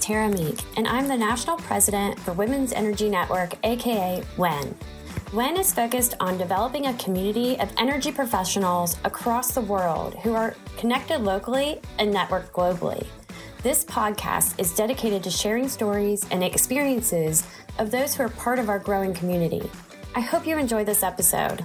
Tara Meek, and I'm the National President for Women's Energy Network, aka WEN. WEN is focused on developing a community of energy professionals across the world who are connected locally and networked globally. This podcast is dedicated to sharing stories and experiences of those who are part of our growing community. I hope you enjoy this episode.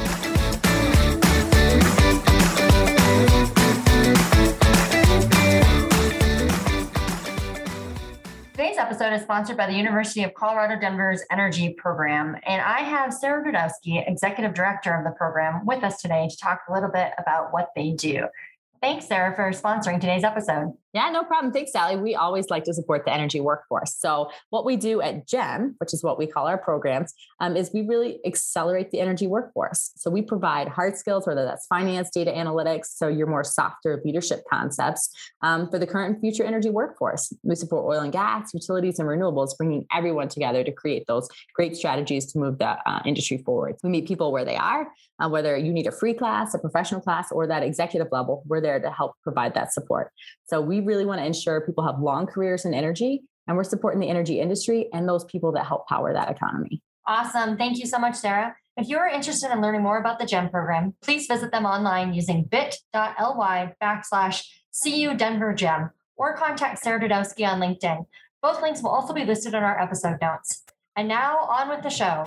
Today's episode is sponsored by the University of Colorado Denver's Energy Program, and I have Sarah Dudowski, Executive Director of the program, with us today to talk a little bit about what they do. Thanks, Sarah, for sponsoring today's episode. Yeah, no problem. Thanks, Sally. We always like to support the energy workforce. So what we do at GEM, which is what we call our programs, is we really accelerate the energy workforce. So we provide hard skills, whether that's finance, data analytics, so your more softer leadership concepts for the current and future energy workforce. We support oil and gas, utilities, and renewables, bringing everyone together to create those great strategies to move the industry forward. We meet people where they are, whether you need a free class, a professional class, or that executive level, we're there to help provide that support. So we really want to ensure people have long careers in energy, and we're supporting the energy industry and those people that help power that economy. Awesome. Thank you so much, Sarah. If you're interested in learning more about the GEM program, please visit them online using bit.ly/CUDenverGEM or contact Sarah Dudowski on LinkedIn. Both links will also be listed in our episode notes. And now on with the show.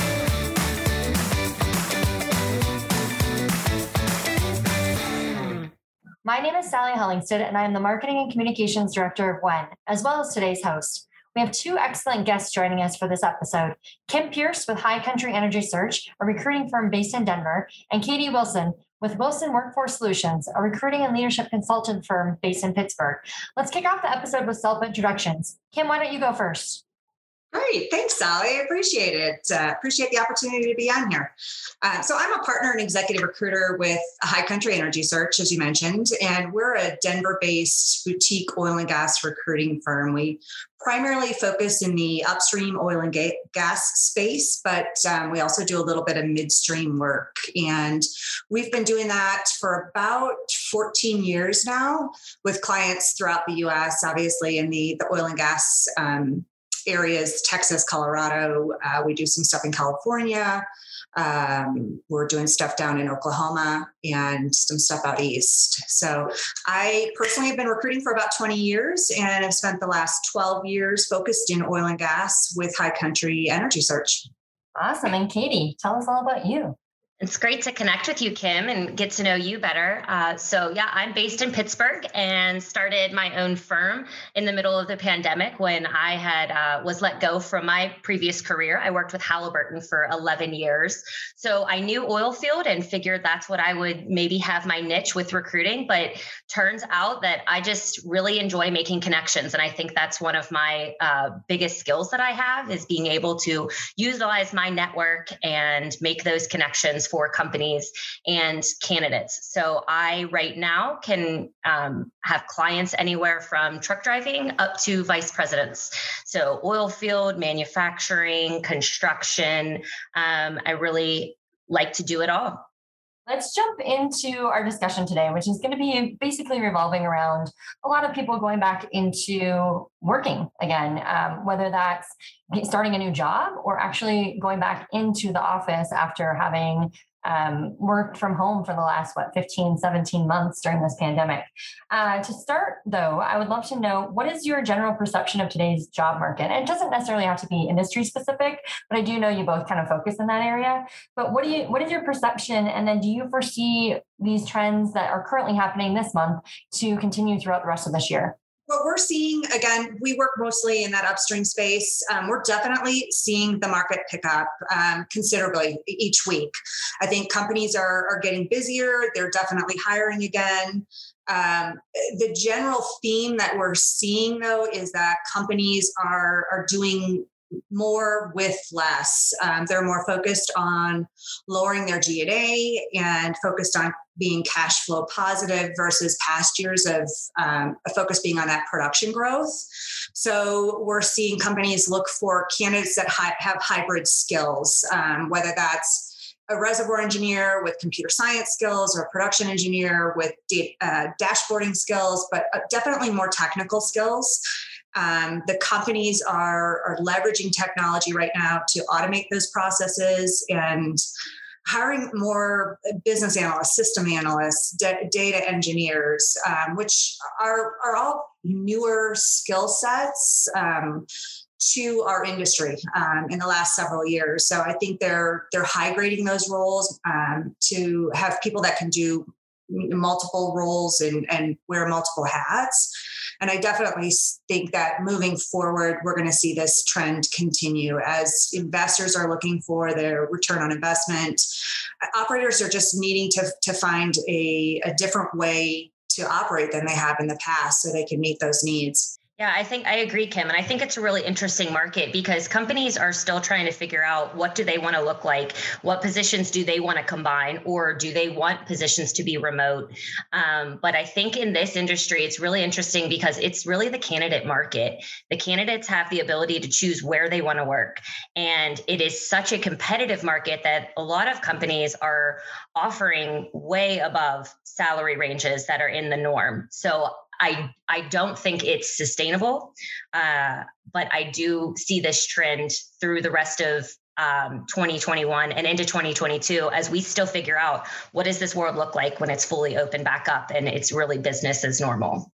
My name is Sally Hellingsted, and I am the Marketing and Communications Director of WEN, as well as today's host. We have two excellent guests joining us for this episode, Kim Pierce with High Country Energy Search, a recruiting firm based in Denver, and Katie Wilson with Wilson Workforce Solutions, a recruiting and leadership consultant firm based in Pittsburgh. Let's kick off the episode with self-introductions. Kim, why don't you go first? Great. Thanks, Sally. I appreciate it. Appreciate the opportunity to be on here. So I'm a partner and executive recruiter with High Country Energy Search, as you mentioned, and we're a Denver-based boutique oil and gas recruiting firm. We primarily focus in the upstream oil and gas space, but we also do a little bit of midstream work. And we've been doing that for about 14 years now with clients throughout the U.S., obviously in the oil and gas areas, Texas, Colorado. We do some stuff in California. We're doing stuff down in Oklahoma and some stuff out east. So I personally have been recruiting for about 20 years and have spent the last 12 years focused in oil and gas with High Country Energy Search. Awesome. And Katie, tell us all about you. It's great to connect with you, Kim, and get to know you better. I'm based in Pittsburgh and started my own firm in the middle of the pandemic when I had was let go from my previous career. I worked with Halliburton for 11 years. So I knew oil field and figured that's what I would maybe have my niche with recruiting. But turns out that I just really enjoy making connections. And I think that's one of my biggest skills that I have is being able to utilize my network and make those connections for companies and candidates. So I right now can have clients anywhere from truck driving up to vice presidents. So oil field, manufacturing, construction. I really like to do it all. Let's jump into our discussion today, which is going to be basically revolving around a lot of people going back into working again, whether that's starting a new job or actually going back into the office after having worked from home for the last, 15, 17 months during this pandemic. To start, though, I would love to know, what is your general perception of today's job market? And it doesn't necessarily have to be industry specific, but I do know you both kind of focus in that area. But what is your perception? And then do you foresee these trends that are currently happening this month to continue throughout the rest of this year? What we're seeing, again, we work mostly in that upstream space. We're definitely seeing the market pick up considerably each week. I think companies are getting busier. They're definitely hiring again. The general theme that we're seeing, though, is that companies are doing more with less. They're more focused on lowering their G&A and focused on being cash flow positive versus past years of a focus being on that production growth. So we're seeing companies look for candidates that have hybrid skills, whether that's a reservoir engineer with computer science skills or a production engineer with dashboarding skills, but definitely more technical skills. The companies are leveraging technology right now to automate those processes and hiring more business analysts, system analysts, data engineers, which are all newer skill sets to our industry in the last several years. So I think they're high grading those roles to have people that can do multiple roles and wear multiple hats. And I definitely think that moving forward, we're going to see this trend continue as investors are looking for their return on investment. Operators are just needing to find a different way to operate than they have in the past so they can meet those needs. Yeah, I think I agree, Kim. And I think it's a really interesting market because companies are still trying to figure out what do they want to look like? What positions do they want to combine, or do they want positions to be remote? But I think in this industry, it's really interesting because it's really the candidate market. The candidates have the ability to choose where they want to work. And it is such a competitive market that a lot of companies are offering way above salary ranges that are in the norm. So I don't think it's sustainable, but I do see this trend through the rest of 2021 and into 2022 as we still figure out what does this world look like when it's fully open back up and it's really business as normal.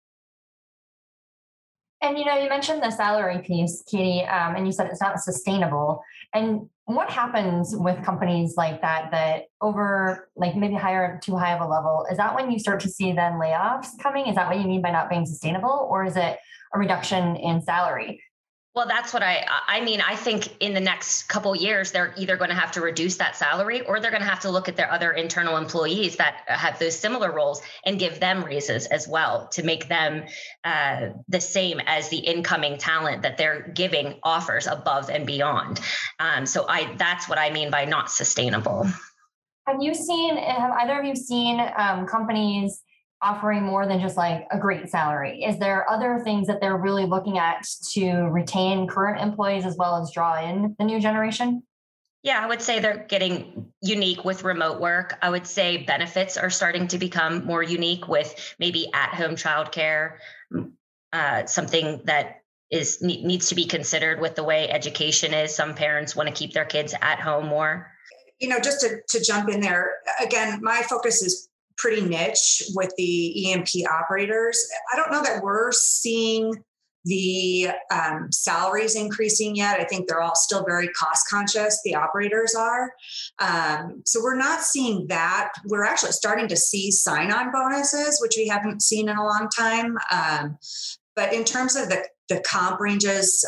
And, you mentioned the salary piece, Katie, and you said it's not sustainable. And what happens with companies like that over, like maybe hire too high of a level? Is that when you start to see then layoffs coming? Is that what you mean by not being sustainable? Or is it a reduction in salary? Well, that's what I mean. I think in the next couple of years, they're either going to have to reduce that salary or they're going to have to look at their other internal employees that have those similar roles and give them raises as well to make them the same as the incoming talent that they're giving offers above and beyond. So that's what I mean by not sustainable. Have either of you seen companies offering more than just like a great salary? Is there other things that they're really looking at to retain current employees as well as draw in the new generation? Yeah, I would say they're getting unique with remote work. I would say benefits are starting to become more unique with maybe at-home childcare, something that needs to be considered with the way education is. Some parents want to keep their kids at home more. Just to jump in there, again, my focus is pretty niche with the E&P operators. I don't know that we're seeing the salaries increasing yet. I think they're all still very cost conscious. The operators are. So we're not seeing that. We're actually starting to see sign-on bonuses, which we haven't seen in a long time. But in terms of the comp ranges,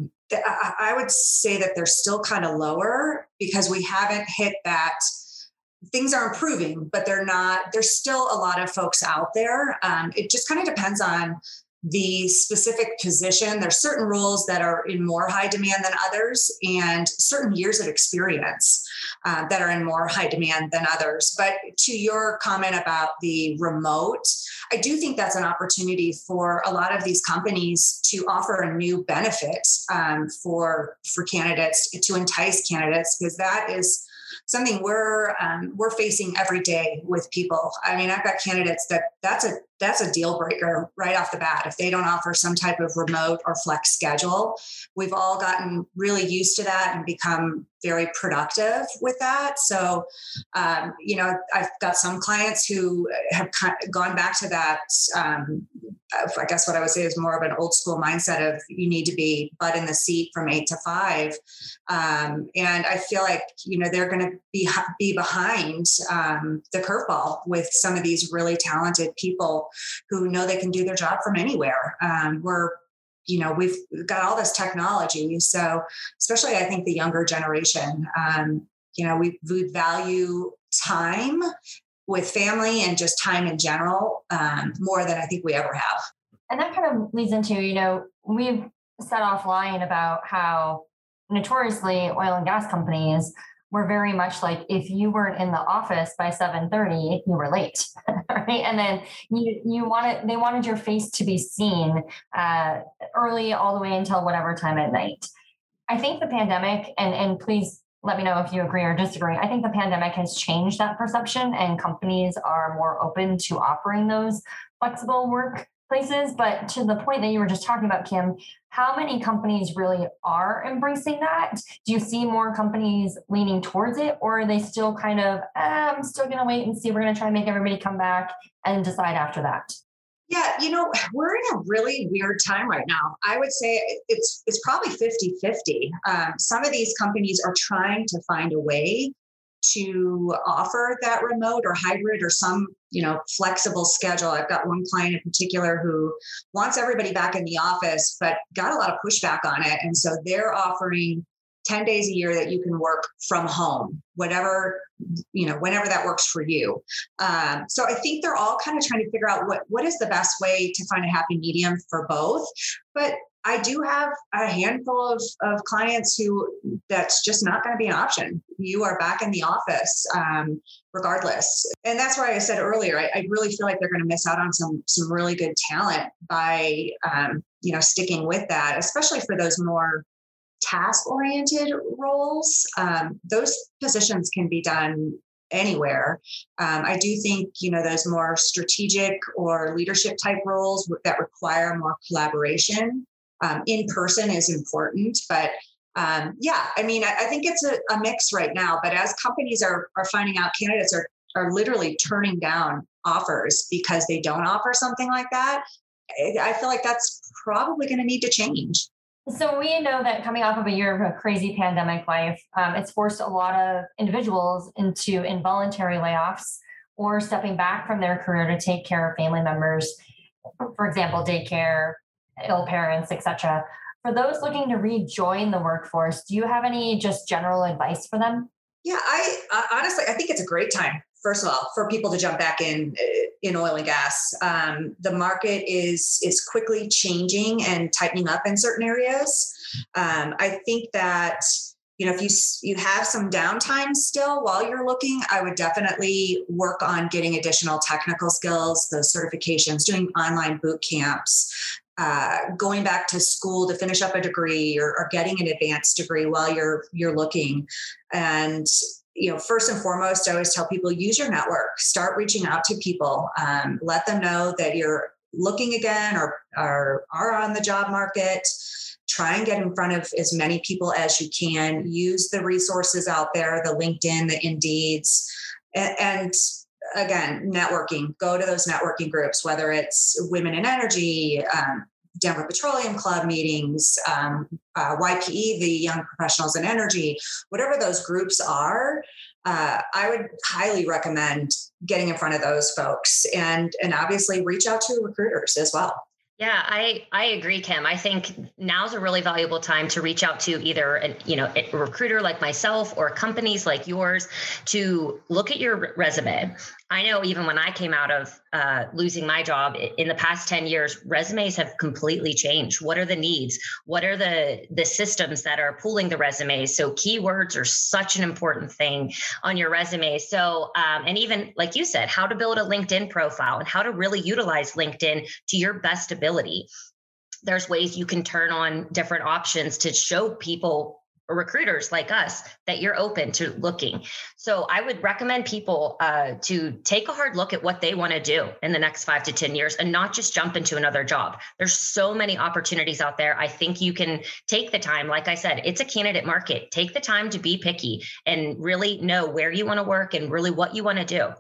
I would say that they're still kind of lower because we haven't hit that. Things are improving, but there's still a lot of folks out there. It just kind of depends on the specific position. There's certain roles that are in more high demand than others and certain years of experience that are in more high demand than others. But to your comment about the remote, I do think that's an opportunity for a lot of these companies to offer a new benefit for candidates, to entice candidates, because that is something we're facing every day with people. I mean, I've got candidates that's a deal breaker right off the bat. If they don't offer some type of remote or flex schedule, we've all gotten really used to that and become very productive with that. So, I've got some clients who have gone back to that. I guess what I would say is more of an old school mindset of you need to be butt in the seat from 8 to 5. And I feel like, they're going to be behind the curveball with some of these really talented people who know they can do their job from anywhere. We've got all this technology. So especially I think the younger generation, we value time with family and just time in general more than I think we ever have. And that kind of leads into, we've said offline about how notoriously oil and gas companies were very much like, if you weren't in the office by 7:30, you were late, right? And then they wanted your face to be seen early all the way until whatever time at night. I think the pandemic, and please let me know if you agree or disagree, I think the pandemic has changed that perception and companies are more open to offering those flexible work places. But to the point that you were just talking about, Kim, how many companies really are embracing that? Do you see more companies leaning towards it, or are they still kind of, I'm still going to wait and see, we're going to try and make everybody come back and decide after that? Yeah, we're in a really weird time right now. I would say it's probably 50-50. Some of these companies are trying to find a way to offer that remote or hybrid or some, flexible schedule. I've got one client in particular who wants everybody back in the office, but got a lot of pushback on it. And so they're offering 10 days a year that you can work from home, whenever that works for you. So I think they're all kind of trying to figure out what is the best way to find a happy medium for both. But I do have a handful of clients who that's just not going to be an option. You are back in the office regardless. And that's why I said earlier, I really feel like they're going to miss out on some really good talent by, sticking with that, especially for those more task-oriented roles. Those positions can be done anywhere. I do think, those more strategic or leadership type roles that require more collaboration in person is important. But I think it's a mix right now. But as companies are finding out, candidates are literally turning down offers because they don't offer something like that. I feel like that's probably going to need to change. So we know that coming off of a year of a crazy pandemic life, it's forced a lot of individuals into involuntary layoffs or stepping back from their career to take care of family members, for example, daycare, ill parents, etc. For those looking to rejoin the workforce, do you have any just general advice for them? Yeah, I honestly, I think it's a great time. First of all, for people to jump back in oil and gas. The market is quickly changing and tightening up in certain areas. I think that, if you have some downtime still while you're looking, I would definitely work on getting additional technical skills, those certifications, doing online boot camps, going back to school to finish up a degree or getting an advanced degree while you're looking. And first and foremost, I always tell people, use your network, start reaching out to people, let them know that you're looking again or are on the job market. Try and get in front of as many people as you can. Use the resources out there, the LinkedIn, the Indeeds, and again, networking. Go to those networking groups, whether it's Women in Energy, Denver Petroleum Club meetings, YPE, the Young Professionals in Energy, whatever those groups are, I would highly recommend getting in front of those folks and obviously reach out to recruiters as well. Yeah, I agree, Kim. I think now's a really valuable time to reach out to either a recruiter like myself or companies like yours to look at your resume. I know even when I came out of losing my job in the past 10 years, resumes have completely changed. What are the needs? What are the systems that are pulling the resumes? So keywords are such an important thing on your resume. So, and even like you said, how to build a LinkedIn profile and how to really utilize LinkedIn to your best ability. There's ways you can turn on different options to show people, recruiters like us, that you're open to looking. So I would recommend people to take a hard look at what they want to do in the next 5 to 10 years and not just jump into another job. There's so many opportunities out there. I think you can take the time. Like I said, it's a candidate market. Take the time to be picky and really know where you want to work and really what you want to do.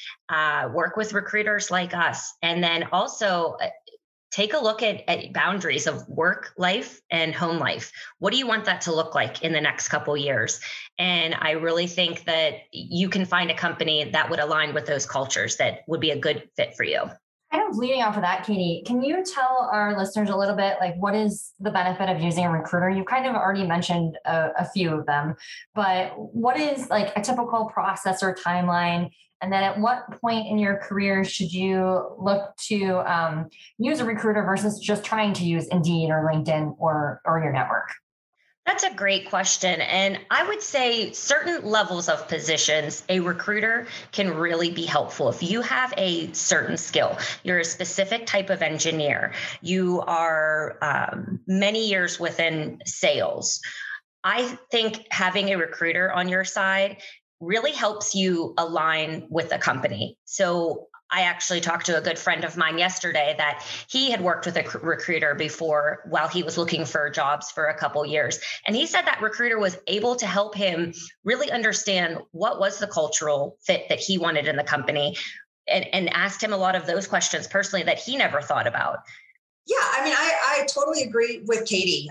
Work with recruiters like us. And then also take a look at boundaries of work life and home life. What do you want that to look like in the next couple of years? And I really think that you can find a company that would align with those cultures that would be a good fit for you. Kind of leading off of that, Katie, can you tell our listeners a little bit, like, what is the benefit of using a recruiter? You kind of already mentioned a few of them, but what is like a typical process or timeline? And then at what point in your career should you look to use a recruiter versus just trying to use Indeed or LinkedIn or your network? That's a great question. And I would say certain levels of positions, a recruiter can really be helpful. If you have a certain skill, you're a specific type of engineer, you are many years within sales, I think having a recruiter on your side really helps you align with a company. So I actually talked to a good friend of mine yesterday that he had worked with a recruiter before while he was looking for jobs for a couple years. And he said that recruiter was able to help him really understand what was the cultural fit that he wanted in the company, and asked him a lot of those questions personally that he never thought about. Yeah, I mean, I totally agree with Katie.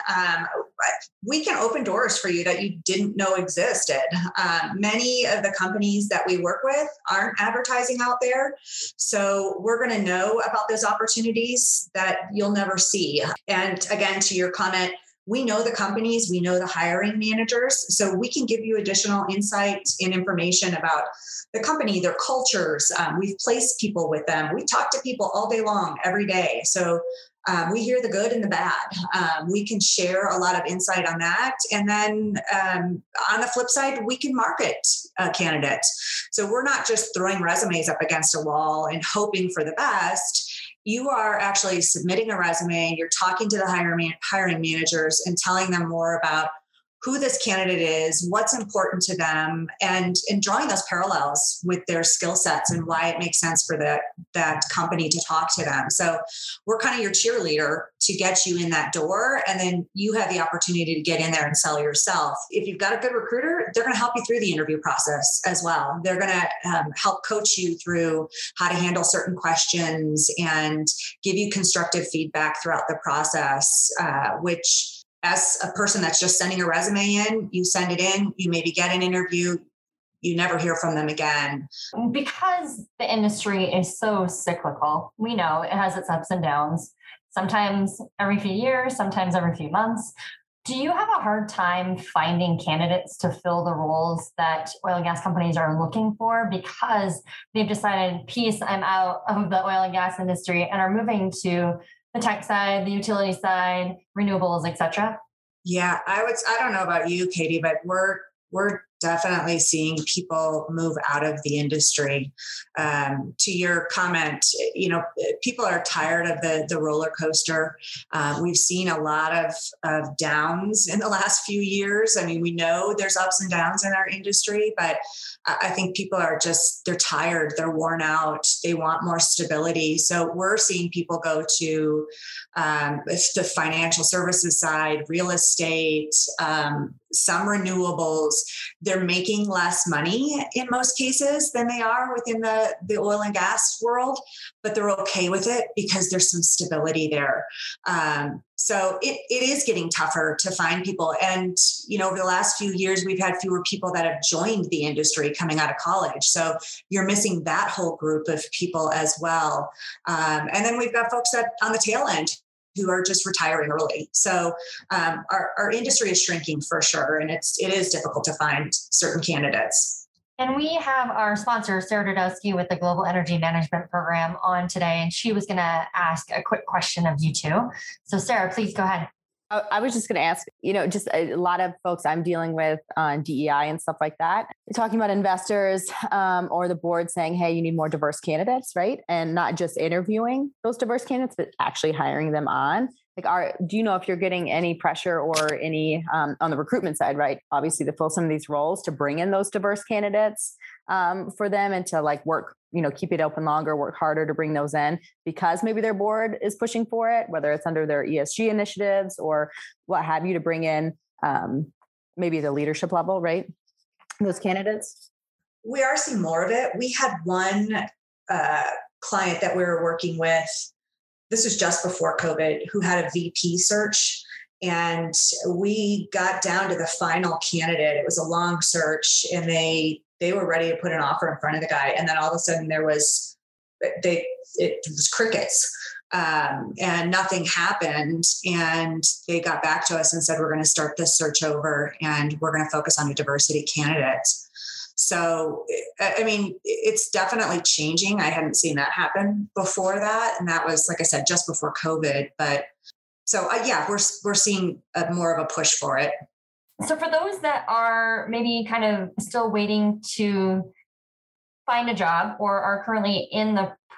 We can open doors for you that you didn't know existed. Many of the companies that we work with aren't advertising out there. So we're going to know about those opportunities that you'll never see. And again, to your comment, we know the companies, we know the hiring managers, so we can give you additional insight and information about the company, their cultures. We've placed people with them. We talk to people all day long, every day. So we hear the good and the bad. We can share a lot of insight on that. And then on the flip side, we can market candidates. So we're not just throwing resumes up against a wall and hoping for the best. You are actually submitting a resume. You're talking to the hiring managers and telling them more about who this candidate is, what's important to them, and drawing those parallels with their skill sets and why it makes sense for that company to talk to them. So we're kind of your cheerleader to get you in that door, and then you have the opportunity to get in there and sell yourself. If you've got a good recruiter, they're going to help you through the interview process as well. They're going to help coach you through how to handle certain questions and give you constructive feedback throughout the process, which as a person that's just sending a resume in, you send it in, you maybe get an interview, you never hear from them again. Because the industry is so cyclical, we know it has its ups and downs, sometimes every few years, sometimes every few months. Do you have a hard time finding candidates to fill the roles that oil and gas companies are looking for because they've decided, peace, I'm out of the oil and gas industry and are moving to the tech side, the utility side, renewables, et cetera? Yeah, I don't know about you, Katie, but we're definitely seeing people move out of the industry. To your comment, people are tired of the roller coaster. We've seen a lot of downs in the last few years. I mean, we know there's ups and downs in our industry, but I think people are they're tired, they're worn out, they want more stability. So we're seeing people go to the financial services side, real estate, some renewables. They're making less money in most cases than they are within the oil and gas world, but they're okay with it because there's some stability there. So it is getting tougher to find people. And, over the last few years, we've had fewer people that have joined the industry coming out of college. So you're missing that whole group of people as well. And then we've got folks that on the tail end who are just retiring early. So our industry is shrinking for sure. And it is difficult to find certain candidates. And we have our sponsor, Sarah Dudowski with the Global Energy Management Program on today. And she was going to ask a quick question of you two. So Sarah, please go ahead. I was just going to ask, just a lot of folks I'm dealing with on DEI and stuff like that, talking about investors or the board saying, hey, you need more diverse candidates, right? And not just interviewing those diverse candidates, but actually hiring them on. Do you know if you're getting any pressure or any on the recruitment side, right? Obviously to fill some of these roles, to bring in those diverse candidates for them and to work, keep it open longer, work harder to bring those in because maybe their board is pushing for it, whether it's under their ESG initiatives or what have you, to bring in maybe the leadership level, right? Those candidates. We are seeing more of it. We had one client that we were working with. This was just before COVID, who had a VP search. And we got down to the final candidate. It was a long search and they were ready to put an offer in front of the guy. And then all of a sudden it was crickets and nothing happened. And they got back to us and said, we're going to start this search over and we're going to focus on a diversity candidate. So, I mean, it's definitely changing. I hadn't seen that happen before that. And that was, like I said, just before COVID. But so, we're seeing more of a push for it. So for those that are maybe kind of still waiting to find a job or are currently in the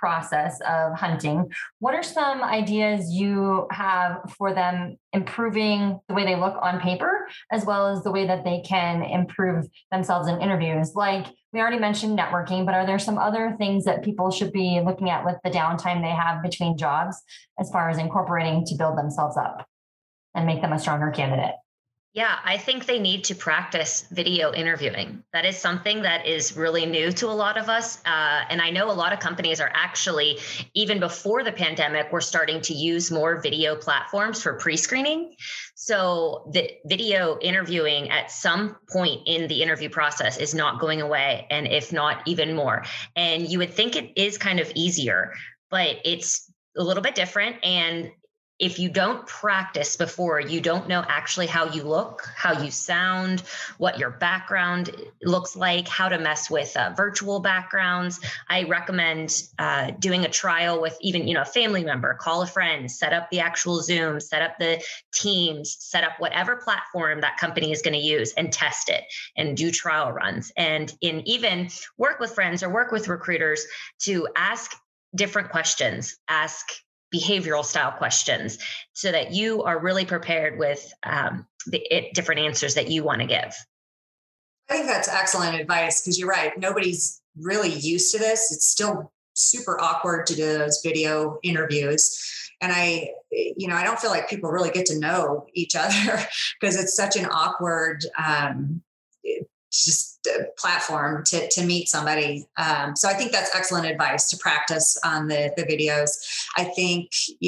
process of hunting, what are some ideas you have for them improving the way they look on paper, as well as the way that they can improve themselves in interviews? Like we already mentioned networking, but are there some other things that people should be looking at with the downtime they have between jobs as far as incorporating to build themselves up and make them a stronger candidate? Yeah, I think they need to practice video interviewing. That is something that is really new to a lot of us. And I know a lot of companies are actually, even before the pandemic, we're starting to use more video platforms for pre-screening. So the video interviewing at some point in the interview process is not going away, and if not even more. And you would think it is kind of easier, but it's a little bit different. And if you don't practice before, you don't know actually how you look, how you sound, what your background looks like, how to mess with virtual backgrounds. I recommend doing a trial with even, a family member, call a friend, set up the actual Zoom, set up the Teams, set up whatever platform that company is going to use and test it and do trial runs. And even work with friends or work with recruiters to ask different questions, ask behavioral style questions so that you are really prepared with the different answers that you want to give. I think that's excellent advice because you're right. Nobody's really used to this. It's still super awkward to do those video interviews. And I don't feel like people really get to know each other because it's such an awkward, platform to meet somebody. So I think that's excellent advice to practice on the videos. I think,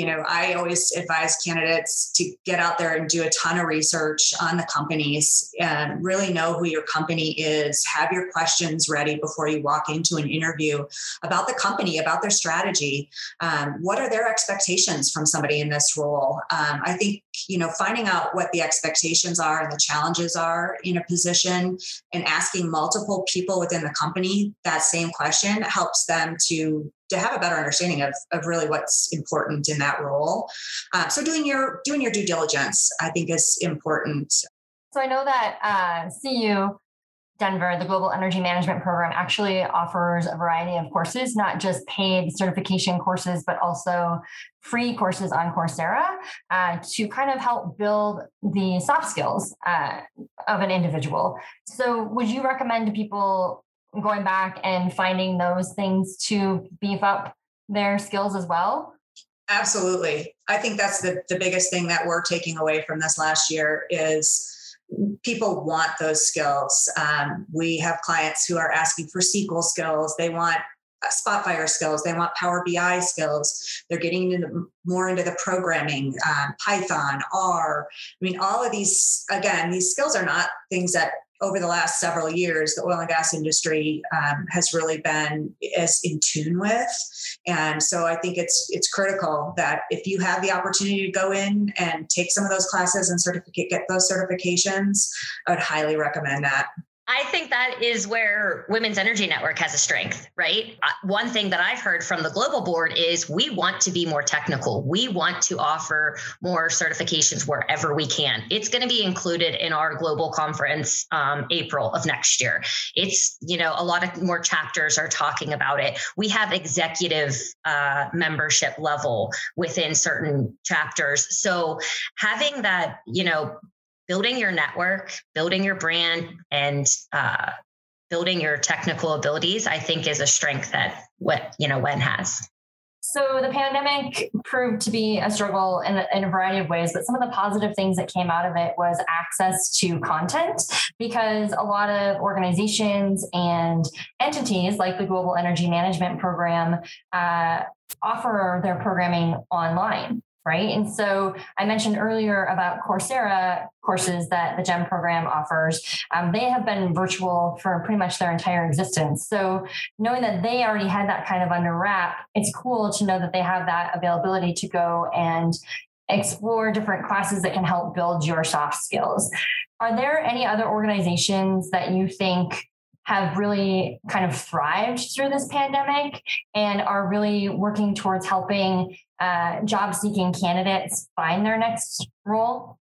I always advise candidates to get out there and do a ton of research on the companies and really know who your company is. Have your questions ready before you walk into an interview about the company, about their strategy. What are their expectations from somebody in this role? I think, finding out what the expectations are and the challenges are in a position and asking multiple people within the company that same question helps them to have a better understanding of really what's important in that role. So doing your due diligence, I think, is important. So I know that CU Denver, the Global Energy Management Program, actually offers a variety of courses, not just paid certification courses, but also free courses on Coursera to kind of help build the soft skills of an individual. So would you recommend people going back and finding those things to beef up their skills as well? Absolutely. I think that's the biggest thing that we're taking away from this last year is people want those skills. We have clients who are asking for SQL skills. They want Spotfire skills. They want Power BI skills. They're getting more into the programming, Python, R. All of these, again, these skills are not things that over the last several years, the oil and gas industry has really been as in tune with. And so I think it's critical that if you have the opportunity to go in and take some of those classes and get those certifications, I would highly recommend that. I think that is where Women's Energy Network has a strength, right? One thing that I've heard from the global board is we want to be more technical. We want to offer more certifications wherever we can. It's going to be included in our global conference, April of next year. It's, a lot of more chapters are talking about it. We have executive membership level within certain chapters. So having that, building your network, building your brand, and building your technical abilities, I think is a strength that WEN has. So the pandemic proved to be a struggle in a variety of ways, but some of the positive things that came out of it was access to content, because a lot of organizations and entities like the Global Energy Management Program offer their programming online. Right. And so I mentioned earlier about Coursera courses that the GEM program offers. They have been virtual for pretty much their entire existence. So knowing that they already had that kind of under wrap, it's cool to know that they have that availability to go and explore different classes that can help build your soft skills. Are there any other organizations that you think have really kind of thrived through this pandemic and are really working towards helping job-seeking candidates find their next role?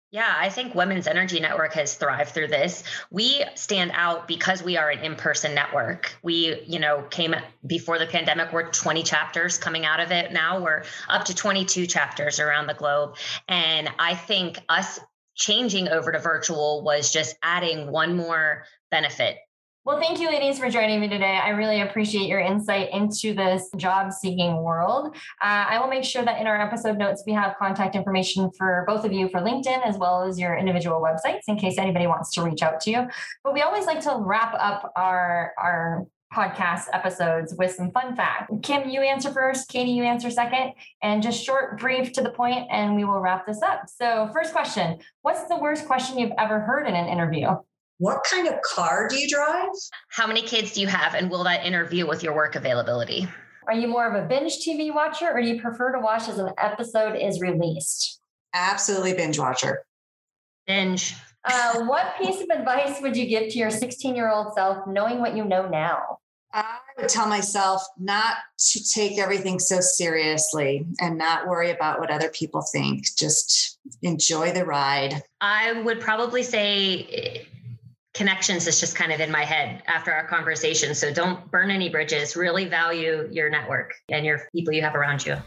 Yeah, I think Women's Energy Network has thrived through this. We stand out because we are an in-person network. We, came before the pandemic, we're 20 chapters coming out of it. Now we're up to 22 chapters around the globe. And I think us changing over to virtual was just adding one more benefit. Well, thank you, ladies, for joining me today. I really appreciate your insight into this job-seeking world. I will make sure that in our episode notes, we have contact information for both of you for LinkedIn, as well as your individual websites, in case anybody wants to reach out to you. But we always like to wrap up our podcast episodes with some fun facts. Kim, you answer first. Katie, you answer second. And just short, brief, to the point, and we will wrap this up. So first question, what's the worst question you've ever heard in an interview? What kind of car do you drive? How many kids do you have, and will that interview with your work availability? Are you more of a binge TV watcher, or do you prefer to watch as an episode is released? Absolutely binge watcher. Binge. What piece of advice would you give to your 16-year-old self, knowing what you know now? I would tell myself not to take everything so seriously and not worry about what other people think. Just enjoy the ride. I would probably say connections is just kind of in my head after our conversation. So don't burn any bridges. Really value your network and your people you have around you.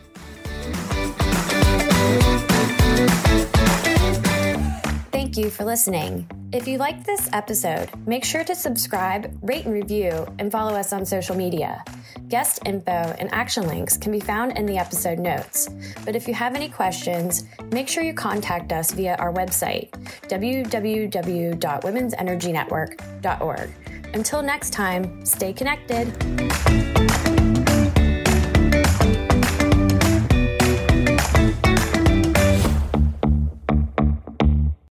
Thank you for listening. If you liked this episode, make sure to subscribe, rate and review, and follow us on social media. Guest info and action links can be found in the episode notes. But if you have any questions, make sure you contact us via our website, www.womensenergynetwork.org. Until next time, stay connected.